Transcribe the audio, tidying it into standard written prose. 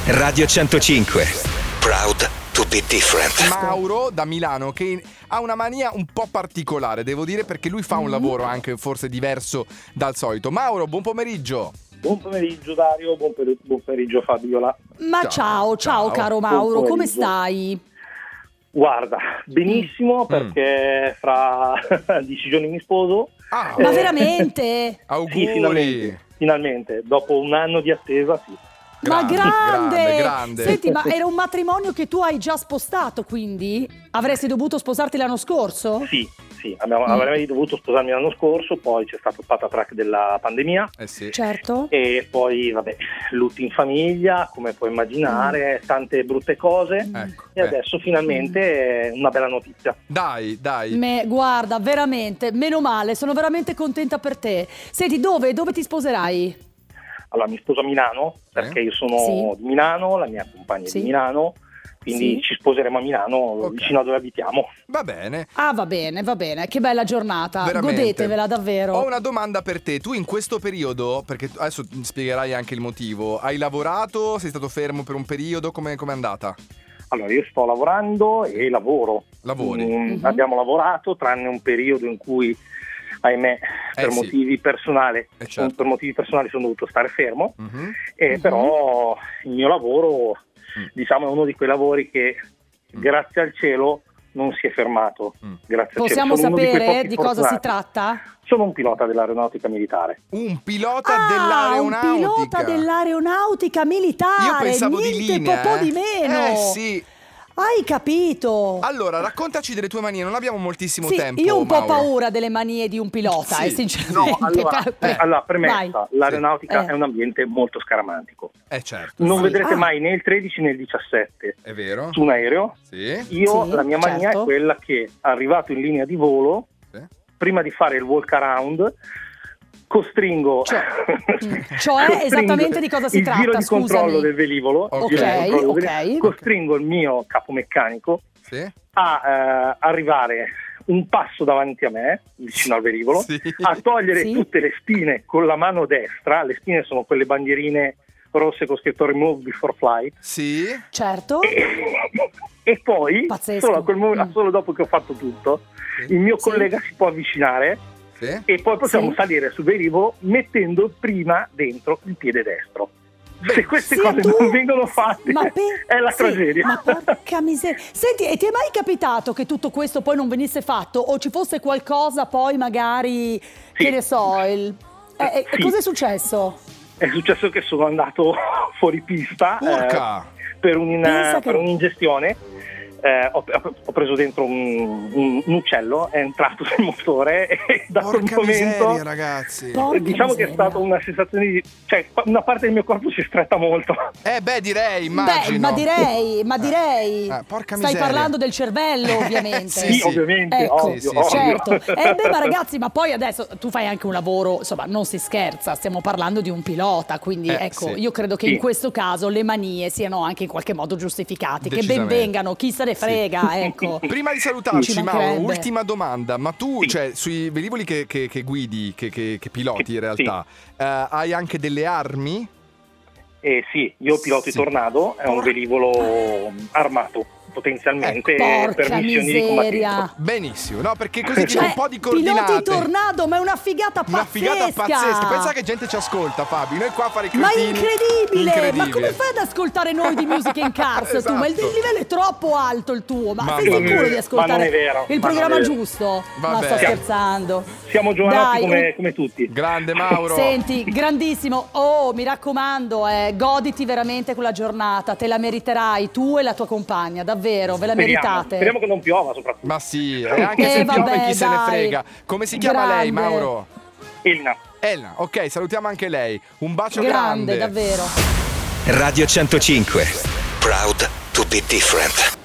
Radio 105. Proud to be different. Mauro da Milano, che ha una mania un po' particolare, devo dire, perché lui fa un lavoro anche forse diverso dal solito. Mauro, buon pomeriggio. Buon pomeriggio Dario, buon pomeriggio Fabiola. Ma ciao caro Mauro, come stai? Guarda, benissimo perché fra 10 giorni mi sposo. Ma veramente? Auguri. Sì, finalmente, dopo un anno di attesa, sì. Ma grande. Senti, ma era un matrimonio che tu hai già spostato, quindi? Avresti dovuto sposarti l'anno scorso? Sì, avrei dovuto sposarmi l'anno scorso, poi c'è stato il patatrack della pandemia. Sì. Certo. E poi, lutti in famiglia, come puoi immaginare, tante brutte cose. E adesso finalmente una bella notizia. Dai. Guarda, veramente, meno male, sono veramente contenta per te. Senti, dove ti sposerai? Allora, mi sposo a Milano, perché io sono di Milano, la mia compagna è di Milano, quindi ci sposeremo a Milano, vicino a dove abitiamo. Va bene. Ah, va bene, che bella giornata. Veramente. Godetevela davvero. Ho una domanda per te. Tu in questo periodo, perché adesso spiegherai anche il motivo, hai lavorato, sei stato fermo per un periodo, com'è andata? Allora, io sto lavorando e lavoro. Lavori? Abbiamo lavorato, tranne un periodo in cui, ahimè, per motivi personali sono dovuto stare fermo, però il mio lavoro diciamo è uno di quei lavori che grazie al cielo non si è fermato. Grazie Possiamo al cielo. sapere di cosa si tratta? Sono un pilota dell'aeronautica militare. Un pilota dell'aeronautica? Un pilota dell'aeronautica militare. Io pensavo niente di linea. po' di meno. Sì. Hai capito? Allora, raccontaci delle tue manie, non abbiamo moltissimo Sì, tempo. io ho un po' Mauro. paura delle manie di un pilota, sinceramente. Allora, premessa, Vai. l'aeronautica è un ambiente molto scaramantico. Certo. Non vedrete mai né il 13 né il 17 È vero? su un aereo. Sì. La mia mania è quella che, arrivato in linea di volo, prima di fare il walk around, costringo esattamente di cosa si tratta, il giro di scusami. controllo del velivolo, costringo il mio capomeccanico a arrivare un passo davanti a me, vicino al velivolo, a togliere tutte le spine con la mano destra. Le spine sono quelle bandierine rosse con scritto Remove Before Flight. Sì. Certo. E poi, solo dopo che ho fatto tutto, il mio collega si può avvicinare e poi possiamo salire sul velivolo mettendo prima dentro il piede destro. Se queste cose non vengono fatte è la tragedia. Ma porca miseria. Senti, e ti è mai capitato che tutto questo poi non venisse fatto o ci fosse qualcosa poi magari, che ne so, cos'è successo? È successo che sono andato fuori pista per un'ingestione. Ho preso dentro un uccello, è entrato nel motore e da quel momento, ragazzi, diciamo che è stata una sensazione di, una parte del mio corpo si è stretta molto. Direi, immagino. Ma direi. Porca Stai miseria. parlando del cervello, ovviamente. Sì, ovviamente, ecco, ovvio. Certo. Ma ragazzi, ma poi adesso tu fai anche un lavoro, insomma, non si scherza, stiamo parlando di un pilota, quindi io credo che in questo caso le manie siano anche in qualche modo giustificate, che ben vengano, chi se ne frega, ecco. Prima di salutarci, Mauro, ultima domanda. Ma tu, sui velivoli che guidi, che piloti in realtà, hai anche delle armi? Sì, io piloto i Tornado, è un velivolo armato potenzialmente per missioni di combattimento. Benissimo, no, perché così c'è un po' di coordinate. Piloti Tornado, ma è una figata pazzesca. Una figata pazzesca. Pensa che gente ci ascolta, Fabio. Noi qua a fare i Ma cretini. incredibile. Ma come fai ad ascoltare noi di Music in Cars? Tu, ma il livello è troppo alto il tuo. Ma sei sicuro di ascoltare il programma giusto? Ma sto scherzando. Siamo giovanati come tutti. Grande Mauro. Senti, grandissimo. Oh, mi raccomando, goditi veramente quella giornata. Te la meriterai tu e la tua compagna, davvero. Ve la meritate. Speriamo che non piova soprattutto. Ma sì, e anche se piove chi se ne frega. Come si chiama lei, Mauro? Elena, ok, salutiamo anche lei. Un bacio grande. Grande, davvero. Radio 105. Proud to be different.